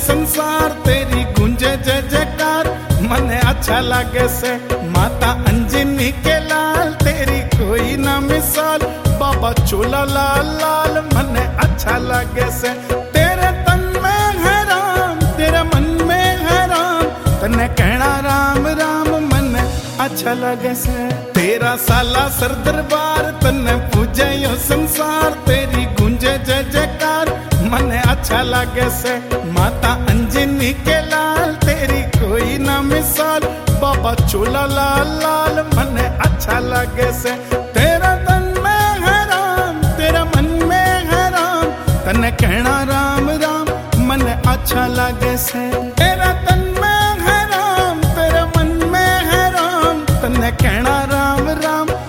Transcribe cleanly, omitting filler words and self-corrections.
संसार तेरी गूंजे जय जयकार मने अच्छा लागे से। माता अंजनी के लाल तेरी कोई ना मिसाल, बाबा चोला लाल लाल मने अच्छा लागे से। तेरे तन में है राम तेरे मन में है राम, तने कहना राम राम मने अच्छा लगे से। तेरा साला सर दरबार तने पूजे यो संसार, तेरी गूंजे जय जयकार मने अच्छा लगे से। माता अंजनी के लाल तेरी कोई ना मिसाल, बाबा चोला लाल लाल मने अच्छा लगे से। तेरा तन में है राम तेरा मन में है राम, तने कहना राम राम मने अच्छा लगे से।